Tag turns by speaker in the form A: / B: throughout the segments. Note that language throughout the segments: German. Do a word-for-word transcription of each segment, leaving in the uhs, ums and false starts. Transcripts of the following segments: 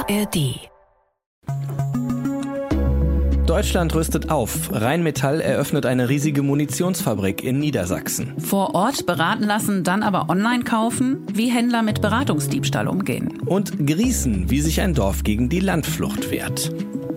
A: A R D.
B: Deutschland rüstet auf. Rheinmetall eröffnet eine riesige Munitionsfabrik in Niedersachsen.
C: Vor Ort beraten lassen, dann aber online kaufen, wie Händler mit Beratungsdiebstahl umgehen.
B: Und Grießen, wie sich ein Dorf gegen die Landflucht wehrt.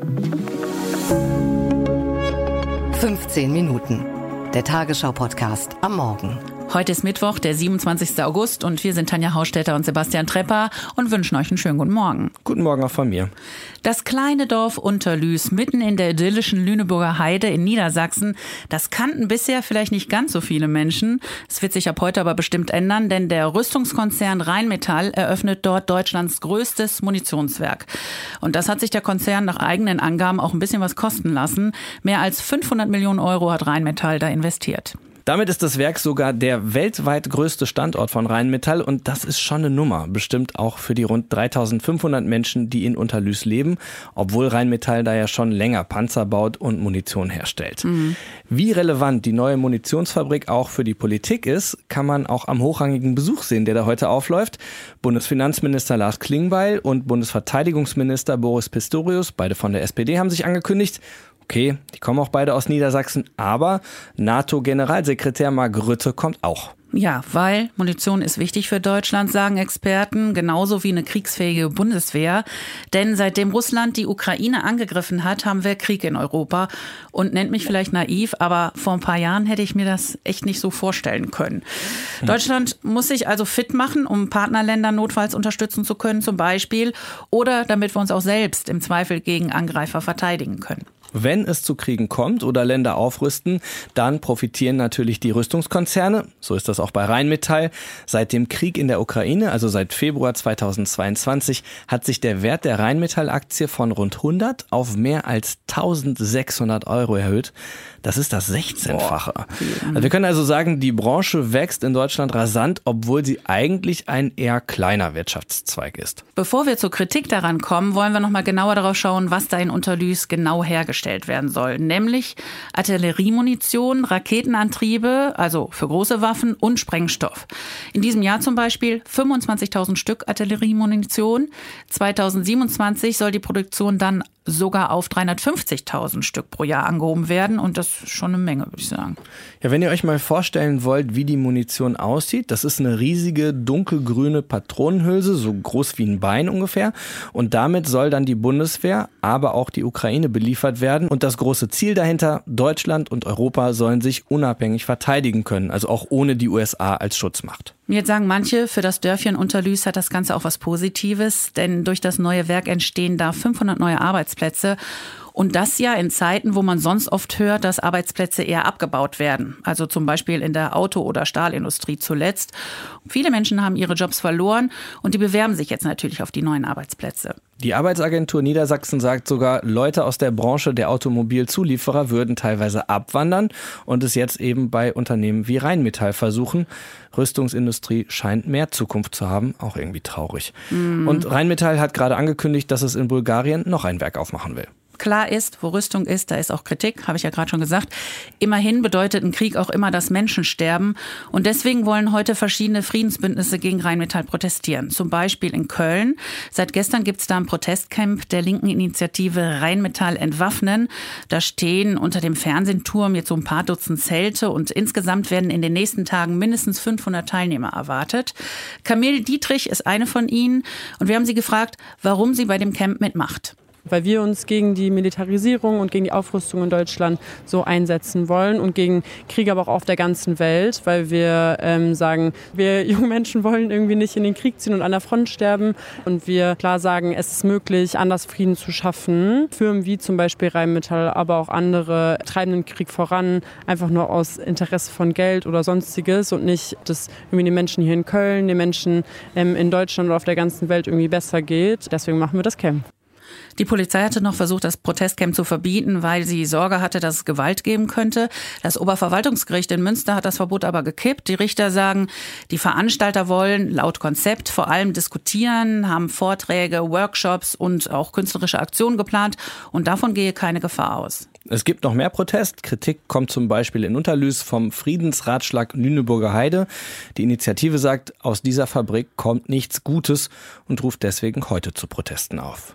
A: fünfzehn Minuten. Der Tagesschau-Podcast am Morgen.
C: Heute ist Mittwoch, der siebenundzwanzigsten August und wir sind Tanja Haustädter und Sebastian Trepper und wünschen euch einen schönen guten Morgen.
B: Guten Morgen auch von mir.
C: Das kleine Dorf Unterlüß, mitten in der idyllischen Lüneburger Heide in Niedersachsen, das kannten bisher vielleicht nicht ganz so viele Menschen. Es wird sich ab heute aber bestimmt ändern, denn der Rüstungskonzern Rheinmetall eröffnet dort Deutschlands größtes Munitionswerk. Und das hat sich der Konzern nach eigenen Angaben auch ein bisschen was kosten lassen. Mehr als fünfhundert Millionen Euro hat Rheinmetall da investiert.
B: Damit ist das Werk sogar der weltweit größte Standort von Rheinmetall und das ist schon eine Nummer, bestimmt auch für die rund dreitausendfünfhundert Menschen, die in Unterlüß leben, obwohl Rheinmetall da ja schon länger Panzer baut und Munition herstellt. Mhm. Wie relevant die neue Munitionsfabrik auch für die Politik ist, kann man auch am hochrangigen Besuch sehen, der da heute aufläuft. Bundesfinanzminister Lars Klingbeil und Bundesverteidigungsminister Boris Pistorius, beide von der S P D, haben sich angekündigt. Okay, die kommen auch beide aus Niedersachsen, aber NATO-Generalsekretär Mark Rutte kommt auch.
C: Ja, weil Munition ist wichtig für Deutschland, sagen Experten, genauso wie eine kriegsfähige Bundeswehr. Denn seitdem Russland die Ukraine angegriffen hat, haben wir Krieg in Europa. Und nennt mich vielleicht naiv, aber vor ein paar Jahren hätte ich mir das echt nicht so vorstellen können. Hm. Deutschland muss sich also fit machen, um Partnerländer notfalls unterstützen zu können zum Beispiel. Oder damit wir uns auch selbst im Zweifel gegen Angreifer verteidigen können.
B: Wenn es zu Kriegen kommt oder Länder aufrüsten, dann profitieren natürlich die Rüstungskonzerne. So ist das auch bei Rheinmetall. Seit dem Krieg in der Ukraine, also seit Februar zweitausendzweiundzwanzig, hat sich der Wert der Rheinmetall-Aktie von rund hundert auf mehr als eintausendsechshundert Euro erhöht. Das ist das sechzehnfache. Also wir können also sagen, die Branche wächst in Deutschland rasant, obwohl sie eigentlich ein eher kleiner Wirtschaftszweig ist.
C: Bevor wir zur Kritik daran kommen, wollen wir noch mal genauer darauf schauen, was da in Unterlüß genau hergestellt werden soll. Nämlich Artilleriemunition, Raketenantriebe, also für große Waffen und Sprengstoff. In diesem Jahr zum Beispiel fünfundzwanzigtausend Stück Artilleriemunition. zweitausendsiebenundzwanzig soll die Produktion dann sogar auf dreihundertfünfzigtausend Stück pro Jahr angehoben werden. Und das ist schon eine Menge, würde ich sagen.
B: Ja, wenn ihr euch mal vorstellen wollt, wie die Munition aussieht, das ist eine riesige dunkelgrüne Patronenhülse, so groß wie ein Bein ungefähr. Und damit soll dann die Bundeswehr, aber auch die Ukraine beliefert werden. Und das große Ziel dahinter, Deutschland und Europa sollen sich unabhängig verteidigen können, also auch ohne die U S A als Schutzmacht.
C: Jetzt sagen manche, für das Dörfchen Unterlüß hat das Ganze auch was Positives, denn durch das neue Werk entstehen da fünfhundert neue Arbeitsplätze. Und das ja in Zeiten, wo man sonst oft hört, dass Arbeitsplätze eher abgebaut werden. Also zum Beispiel in der Auto- oder Stahlindustrie zuletzt. Viele Menschen haben ihre Jobs verloren und die bewerben sich jetzt natürlich auf die neuen Arbeitsplätze.
B: Die Arbeitsagentur Niedersachsen sagt sogar, Leute aus der Branche der Automobilzulieferer würden teilweise abwandern und es jetzt eben bei Unternehmen wie Rheinmetall versuchen. Rüstungsindustrie scheint mehr Zukunft zu haben, auch irgendwie traurig. Mhm. Und Rheinmetall hat gerade angekündigt, dass es in Bulgarien noch ein Werk aufmachen will.
C: Klar ist, wo Rüstung ist, da ist auch Kritik, habe ich ja gerade schon gesagt. Immerhin bedeutet ein Krieg auch immer, dass Menschen sterben. Und deswegen wollen heute verschiedene Friedensbündnisse gegen Rheinmetall protestieren. Zum Beispiel in Köln. Seit gestern gibt es da ein Protestcamp der linken Initiative Rheinmetall entwaffnen. Da stehen unter dem Fernsehturm jetzt so ein paar Dutzend Zelte. Und insgesamt werden in den nächsten Tagen mindestens fünfhundert Teilnehmer erwartet. Camille Dietrich ist eine von ihnen. Und wir haben sie gefragt, warum sie bei dem Camp mitmacht.
D: Weil wir uns gegen die Militarisierung und gegen die Aufrüstung in Deutschland so einsetzen wollen und gegen Krieg aber auch auf der ganzen Welt, weil wir ähm, sagen, wir jungen Menschen wollen irgendwie nicht in den Krieg ziehen und an der Front sterben und wir klar sagen, es ist möglich, anders Frieden zu schaffen. Firmen wie zum Beispiel Rheinmetall, aber auch andere treiben den Krieg voran, einfach nur aus Interesse von Geld oder Sonstiges und nicht, dass irgendwie den Menschen hier in Köln, den Menschen ähm, in Deutschland oder auf der ganzen Welt irgendwie besser geht. Deswegen machen wir das Camp.
C: Die Polizei hatte noch versucht, das Protestcamp zu verbieten, weil sie Sorge hatte, dass es Gewalt geben könnte. Das Oberverwaltungsgericht in Münster hat das Verbot aber gekippt. Die Richter sagen, die Veranstalter wollen laut Konzept vor allem diskutieren, haben Vorträge, Workshops und auch künstlerische Aktionen geplant und davon gehe keine Gefahr aus.
B: Es gibt noch mehr Protest. Kritik kommt zum Beispiel in Unterlüß vom Friedensratschlag Lüneburger Heide. Die Initiative sagt, aus dieser Fabrik kommt nichts Gutes und ruft deswegen heute zu Protesten auf.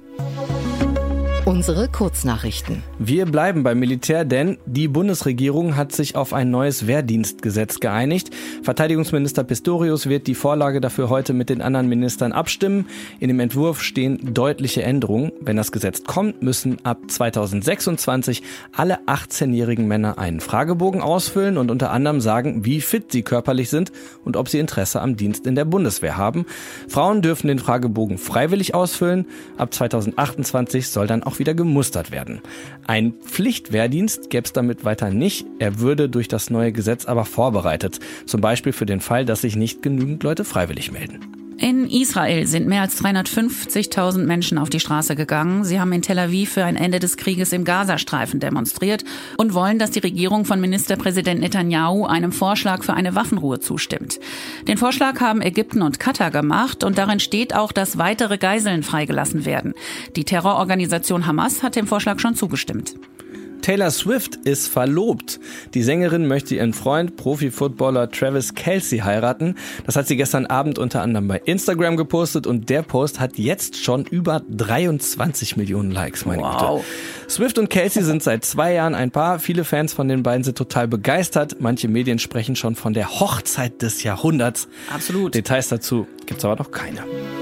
A: Unsere Kurznachrichten.
B: Wir bleiben beim Militär, denn die Bundesregierung hat sich auf ein neues Wehrdienstgesetz geeinigt. Verteidigungsminister Pistorius wird die Vorlage dafür heute mit den anderen Ministern abstimmen. In dem Entwurf stehen deutliche Änderungen. Wenn das Gesetz kommt, müssen ab zweitausendsechsundzwanzig alle achtzehnjährigen Männer einen Fragebogen ausfüllen und unter anderem sagen, wie fit sie körperlich sind und ob sie Interesse am Dienst in der Bundeswehr haben. Frauen dürfen den Fragebogen freiwillig ausfüllen. Ab zweitausendachtundzwanzig soll dann auch wieder gemustert werden. Ein Pflichtwehrdienst gäbe es damit weiter nicht. Er würde durch das neue Gesetz aber vorbereitet. Zum Beispiel für den Fall, dass sich nicht genügend Leute freiwillig melden.
C: In Israel sind mehr als dreihundertfünfzigtausend Menschen auf die Straße gegangen. Sie haben in Tel Aviv für ein Ende des Krieges im Gazastreifen demonstriert und wollen, dass die Regierung von Ministerpräsident Netanyahu einem Vorschlag für eine Waffenruhe zustimmt. Den Vorschlag haben Ägypten und Katar gemacht und darin steht auch, dass weitere Geiseln freigelassen werden. Die Terrororganisation Hamas hat dem Vorschlag schon zugestimmt.
B: Taylor Swift ist verlobt. Die Sängerin möchte ihren Freund, Profi-Footballer Travis Kelce heiraten. Das hat sie gestern Abend unter anderem bei Instagram gepostet und der Post hat jetzt schon über dreiundzwanzig Millionen Likes, meine
C: Wow.
B: Güte. Swift und Kelce sind seit zwei Jahren ein Paar. Viele Fans von den beiden sind total begeistert. Manche Medien sprechen schon von der Hochzeit des Jahrhunderts.
C: Absolut.
B: Details dazu gibt's aber noch keine.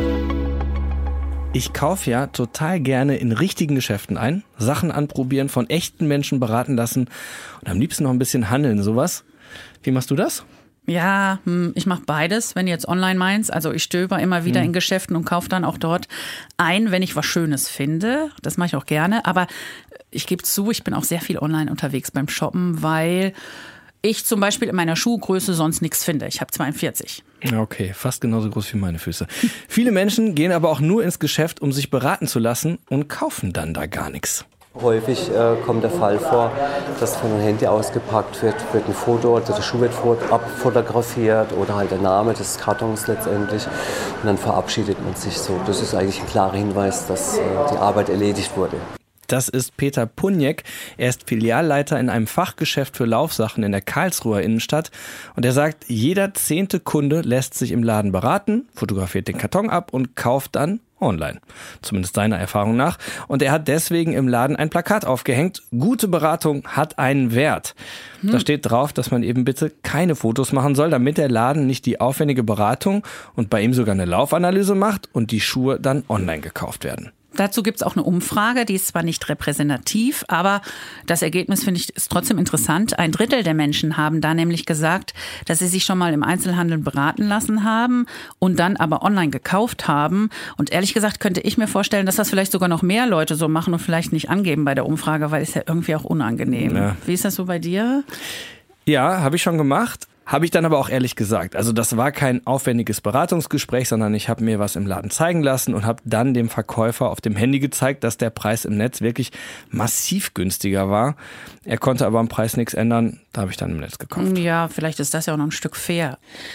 B: Ich kaufe ja total gerne in richtigen Geschäften ein, Sachen anprobieren, von echten Menschen beraten lassen und am liebsten noch ein bisschen handeln, sowas. Wie machst du das?
C: Ja, ich mache beides, wenn du jetzt online meinst. Also ich stöber immer wieder hm. in Geschäften und kaufe dann auch dort ein, wenn ich was Schönes finde. Das mache ich auch gerne. Aber ich gebe zu, ich bin auch sehr viel online unterwegs beim Shoppen, weil ich zum Beispiel in meiner Schuhgröße sonst nichts finde. Ich habe zweiundvierzig.
B: Okay, fast genauso groß wie meine Füße. Viele Menschen gehen aber auch nur ins Geschäft, um sich beraten zu lassen und kaufen dann da gar nichts.
E: Häufig äh, kommt der Fall vor, dass von einem Handy ausgepackt wird, wird ein Foto, also der Schuh wird abfotografiert oder halt der Name des Kartons letztendlich und dann verabschiedet man sich so. Das ist eigentlich ein klarer Hinweis, dass äh, die Arbeit erledigt wurde.
B: Das ist Peter Punjek. Er ist Filialleiter in einem Fachgeschäft für Laufsachen in der Karlsruher Innenstadt. Und er sagt, jeder zehnte Kunde lässt sich im Laden beraten, fotografiert den Karton ab und kauft dann online. Zumindest seiner Erfahrung nach. Und er hat deswegen im Laden ein Plakat aufgehängt. Gute Beratung hat einen Wert. Hm. Da steht drauf, dass man eben bitte keine Fotos machen soll, damit der Laden nicht die aufwendige Beratung und bei ihm sogar eine Laufanalyse macht und die Schuhe dann online gekauft werden.
C: Dazu gibt's auch eine Umfrage, die ist zwar nicht repräsentativ, aber das Ergebnis, finde ich, ist trotzdem interessant. Ein Drittel der Menschen haben da nämlich gesagt, dass sie sich schon mal im Einzelhandel beraten lassen haben und dann aber online gekauft haben. Und ehrlich gesagt könnte ich mir vorstellen, dass das vielleicht sogar noch mehr Leute so machen und vielleicht nicht angeben bei der Umfrage, weil es ja irgendwie auch unangenehm. Ja. Wie ist das so bei dir?
B: Ja, habe ich schon gemacht. Habe ich dann aber auch ehrlich gesagt. Also das war kein aufwendiges Beratungsgespräch, sondern ich habe mir was im Laden zeigen lassen und habe dann dem Verkäufer auf dem Handy gezeigt, dass der Preis im Netz wirklich massiv günstiger war. Er konnte aber am Preis nichts ändern, da habe ich dann im Netz gekauft.
C: Ja, vielleicht ist das ja auch noch ein Stück fair.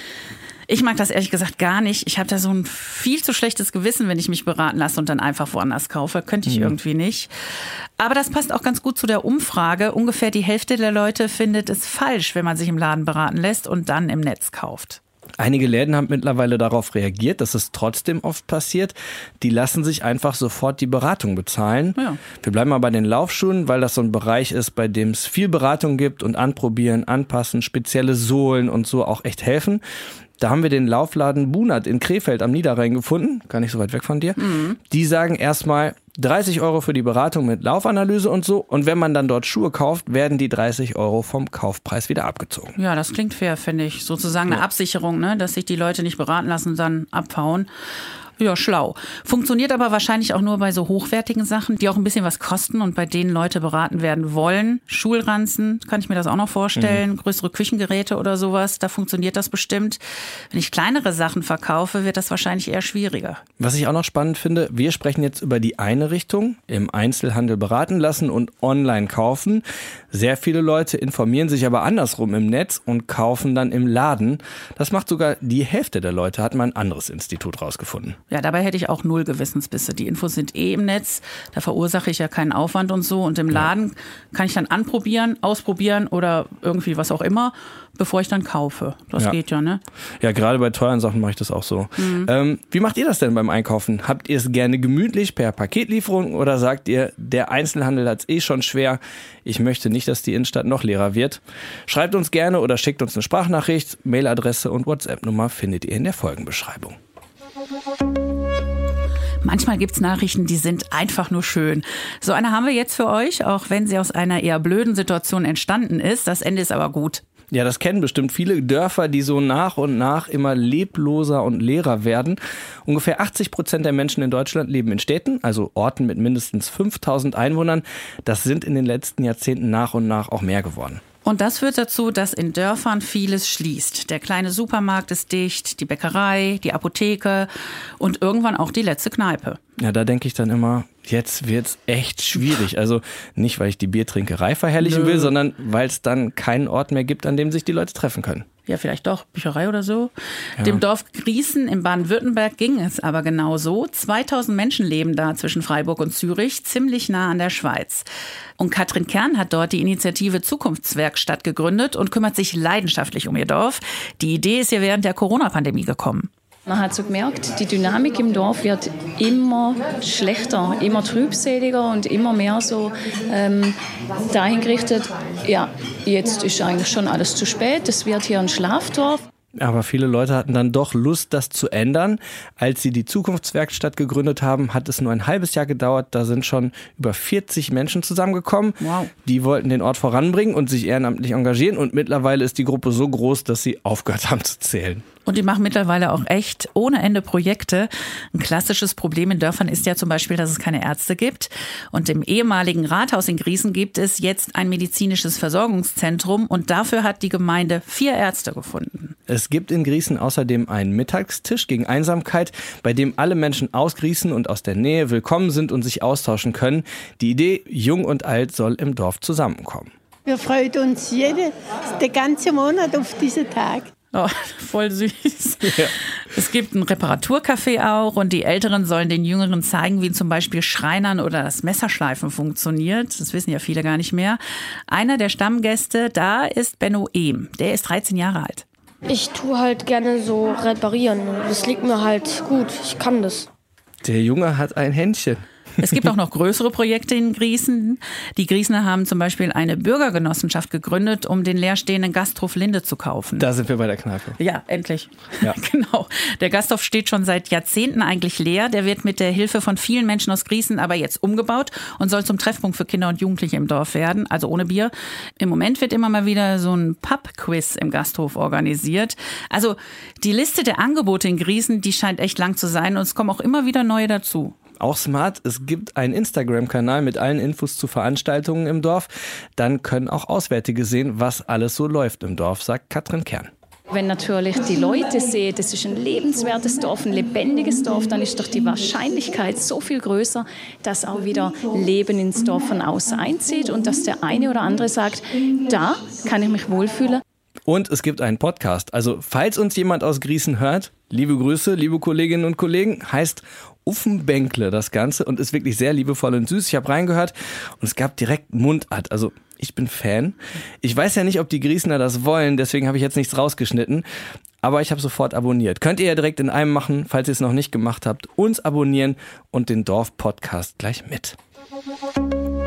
C: Ich mag das ehrlich gesagt gar nicht. Ich habe da so ein viel zu schlechtes Gewissen, wenn ich mich beraten lasse und dann einfach woanders kaufe. Könnte ich mhm. irgendwie nicht. Aber das passt auch ganz gut zu der Umfrage. Ungefähr die Hälfte der Leute findet es falsch, wenn man sich im Laden beraten lässt und dann im Netz kauft.
B: Einige Läden haben mittlerweile darauf reagiert, dass es trotzdem oft passiert. Die lassen sich einfach sofort die Beratung bezahlen. Ja. Wir bleiben mal bei den Laufschuhen, weil das so ein Bereich ist, bei dem es viel Beratung gibt und anprobieren, anpassen, spezielle Sohlen und so auch echt helfen. Da haben wir den Laufladen Bunert in Krefeld am Niederrhein gefunden, gar nicht so weit weg von dir. Mhm. Die sagen erstmal dreißig Euro für die Beratung mit Laufanalyse und so. Und wenn man dann dort Schuhe kauft, werden die dreißig Euro vom Kaufpreis wieder abgezogen.
C: Ja, das klingt fair, finde ich. Sozusagen eine ja. Absicherung, ne? Dass sich die Leute nicht beraten lassen und dann abhauen. Ja, schlau. Funktioniert aber wahrscheinlich auch nur bei so hochwertigen Sachen, die auch ein bisschen was kosten und bei denen Leute beraten werden wollen. Schulranzen, kann ich mir das auch noch vorstellen. Mhm. Größere Küchengeräte oder sowas, da funktioniert das bestimmt. Wenn ich kleinere Sachen verkaufe, wird das wahrscheinlich eher schwieriger.
B: Was ich auch noch spannend finde, wir sprechen jetzt über die eine Richtung, im Einzelhandel beraten lassen und online kaufen. Sehr viele Leute informieren sich aber andersrum im Netz und kaufen dann im Laden. Das macht sogar die Hälfte der Leute, hat mal ein anderes Institut rausgefunden.
C: Ja, dabei hätte ich auch null Gewissensbisse. Die Infos sind eh im Netz, da verursache ich ja keinen Aufwand und so. Und im Laden kann ich dann anprobieren, ausprobieren oder irgendwie was auch immer, bevor ich dann kaufe. Das ja. geht ja, ne? Ja,
B: gerade bei teuren Sachen mache ich das auch so. Mhm. Ähm, wie macht ihr das denn beim Einkaufen? Habt ihr es gerne gemütlich per Paketlieferung oder sagt ihr, der Einzelhandel hat es eh schon schwer, ich möchte nicht, dass die Innenstadt noch leerer wird? Schreibt uns gerne oder schickt uns eine Sprachnachricht. Mailadresse und WhatsApp-Nummer findet ihr in der Folgenbeschreibung.
C: Manchmal gibt's Nachrichten, die sind einfach nur schön. So eine haben wir jetzt für euch, auch wenn sie aus einer eher blöden Situation entstanden ist. Das Ende ist aber gut.
B: Ja, das kennen bestimmt viele Dörfer, die so nach und nach immer lebloser und leerer werden. Ungefähr achtzig Prozent der Menschen in Deutschland leben in Städten, also Orten mit mindestens fünftausend Einwohnern. Das sind in den letzten Jahrzehnten nach und nach auch mehr geworden.
C: Und das führt dazu, dass in Dörfern vieles schließt. Der kleine Supermarkt ist dicht, die Bäckerei, die Apotheke und irgendwann auch die letzte Kneipe.
B: Ja, da denke ich dann immer, jetzt wird's echt schwierig. Also nicht, weil ich die Biertrinkerei verherrlichen Nö. will, sondern weil es dann keinen Ort mehr gibt, an dem sich die Leute treffen können.
C: Ja, vielleicht doch, Bücherei oder so. Ja. Dem Dorf Grießen in Baden-Württemberg ging es aber genau so. zweitausend Menschen leben da zwischen Freiburg und Zürich, ziemlich nah an der Schweiz. Und Katrin Kern hat dort die Initiative Zukunftswerkstatt gegründet und kümmert sich leidenschaftlich um ihr Dorf. Die Idee ist ihr während der Corona-Pandemie gekommen.
F: Man hat so gemerkt, die Dynamik im Dorf wird immer schlechter, immer trübseliger und immer mehr so ähm, dahin gerichtet, ja, jetzt ist eigentlich schon alles zu spät, es wird hier ein Schlafdorf.
B: Aber viele Leute hatten dann doch Lust, das zu ändern. Als sie die Zukunftswerkstatt gegründet haben, hat es nur ein halbes Jahr gedauert. Da sind schon über vierzig Menschen zusammengekommen.
C: Wow.
B: Die wollten den Ort voranbringen und sich ehrenamtlich engagieren. Und mittlerweile ist die Gruppe so groß, dass sie aufgehört haben zu zählen.
C: Und die machen mittlerweile auch echt ohne Ende Projekte. Ein klassisches Problem in Dörfern ist ja zum Beispiel, dass es keine Ärzte gibt. Und im ehemaligen Rathaus in Grießen gibt es jetzt ein medizinisches Versorgungszentrum. Und dafür hat die Gemeinde vier Ärzte gefunden.
B: Es gibt in Grießen außerdem einen Mittagstisch gegen Einsamkeit, bei dem alle Menschen aus Grießen und aus der Nähe willkommen sind und sich austauschen können. Die Idee, jung und alt, soll im Dorf zusammenkommen.
G: Wir freuen uns jede, den ganzen Monat auf diesen Tag.
C: Oh, voll süß. Ja. Es gibt ein Reparaturcafé auch und die Älteren sollen den Jüngeren zeigen, wie zum Beispiel Schreinern oder das Messerschleifen funktioniert. Das wissen ja viele gar nicht mehr. Einer der Stammgäste da ist Benno Ehm. Der ist dreizehn Jahre alt.
H: Ich tue halt gerne so reparieren. Das liegt mir halt gut. Ich kann das.
B: Der Junge hat ein Händchen.
C: Es gibt auch noch größere Projekte in Grießen. Die Grießener haben zum Beispiel eine Bürgergenossenschaft gegründet, um den leerstehenden Gasthof Linde zu kaufen.
B: Da sind wir bei der Kneipe.
C: Ja, endlich.
B: Ja.
C: Genau. Der Gasthof steht schon seit Jahrzehnten eigentlich leer. Der wird mit der Hilfe von vielen Menschen aus Grießen aber jetzt umgebaut und soll zum Treffpunkt für Kinder und Jugendliche im Dorf werden, also ohne Bier. Im Moment wird immer mal wieder so ein Pub-Quiz im Gasthof organisiert. Also die Liste der Angebote in Grießen, die scheint echt lang zu sein und es kommen auch immer wieder neue dazu.
B: Auch smart, es gibt einen Instagram-Kanal mit allen Infos zu Veranstaltungen im Dorf. Dann können auch Auswärtige sehen, was alles so läuft im Dorf, sagt Katrin Kern.
F: Wenn natürlich die Leute sehen, das ist ein lebenswertes Dorf, ein lebendiges Dorf, dann ist doch die Wahrscheinlichkeit so viel größer, dass auch wieder Leben ins Dorf von außen einzieht und dass der eine oder andere sagt, da kann ich mich wohlfühlen.
B: Und es gibt einen Podcast. Also falls uns jemand aus Grießen hört, liebe Grüße, liebe Kolleginnen und Kollegen, heißt Uffenbänkle das Ganze und ist wirklich sehr liebevoll und süß. Ich habe reingehört und es gab direkt Mundart. Also ich bin Fan. Ich weiß ja nicht, ob die Grießener das wollen, deswegen habe ich jetzt nichts rausgeschnitten. Aber ich habe sofort abonniert. Könnt ihr ja direkt in einem machen, falls ihr es noch nicht gemacht habt. Uns abonnieren und den Dorf-Podcast gleich mit.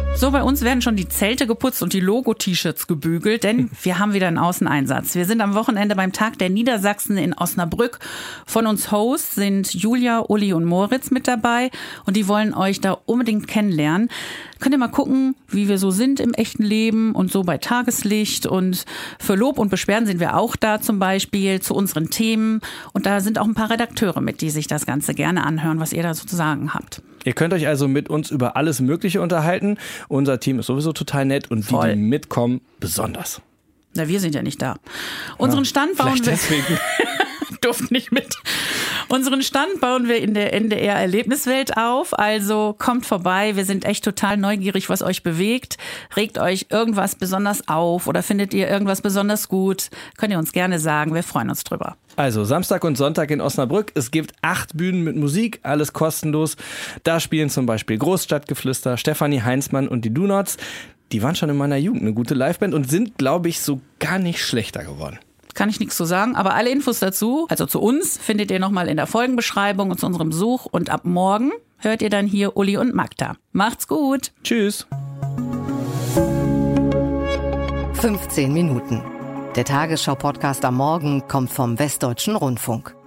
C: So, bei uns werden schon die Zelte geputzt und die Logo-T-Shirts gebügelt, denn wir haben wieder einen Außeneinsatz. Wir sind am Wochenende beim Tag der Niedersachsen in Osnabrück. Von uns Hosts sind Julia, Uli und Moritz mit dabei und die wollen euch da unbedingt kennenlernen. Könnt ihr mal gucken, wie wir so sind im echten Leben und so bei Tageslicht, und für Lob und Beschwerden sind wir auch da, zum Beispiel zu unseren Themen, und da sind auch ein paar Redakteure mit, die sich das Ganze gerne anhören, was ihr da so zu sagen habt.
B: Ihr könnt euch also mit uns über alles Mögliche unterhalten. Unser Team ist sowieso total nett und
C: Voll.
B: die, die mitkommen, besonders.
C: Na, wir sind ja nicht da. Unseren Stand bauen wir...
B: deswegen.
C: Durft nicht mit. Unseren Stand bauen wir in der N D R-Erlebniswelt auf. Also kommt vorbei. Wir sind echt total neugierig, was euch bewegt. Regt euch irgendwas besonders auf oder findet ihr irgendwas besonders gut? Könnt ihr uns gerne sagen. Wir freuen uns drüber.
B: Also Samstag und Sonntag in Osnabrück. Es gibt acht Bühnen mit Musik, alles kostenlos. Da spielen zum Beispiel Großstadtgeflüster, Stefanie Heinzmann und die Do-Nots. Die waren schon in meiner Jugend eine gute Liveband und sind, glaube ich, so gar nicht schlechter geworden.
C: Kann ich nichts zu sagen, aber alle Infos dazu, also zu uns, findet ihr nochmal in der Folgenbeschreibung und zu unserem Besuch. Und ab morgen hört ihr dann hier Uli und Magda. Macht's gut.
B: Tschüss.
A: fünfzehn Minuten. Der Tagesschau-Podcast am Morgen kommt vom Westdeutschen Rundfunk.